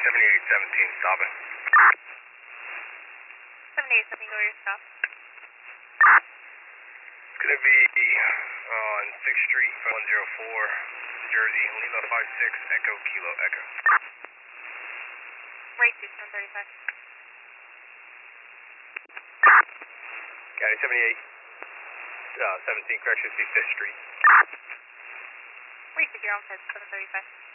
7817, stopping. 7817, go to your stop. It's going to be on 6th Street, 104, Jersey, Lima 56, Echo, Kilo, Echo. Rate 2735. County 78, 17, correction, 5th Street. Rate 0 on 735.